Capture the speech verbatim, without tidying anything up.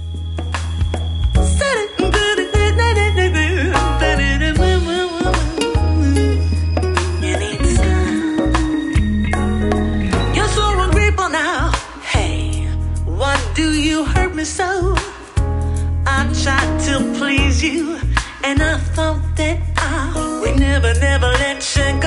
So I tried to please you, and I thought that I would never, never let you